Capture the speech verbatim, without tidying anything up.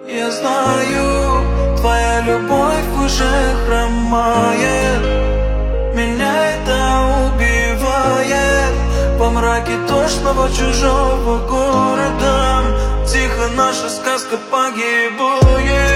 Я знаю, твоя любовь уже хромает, меня это убивает. Во мраке тошного чужого города тихо наша сказка погибает.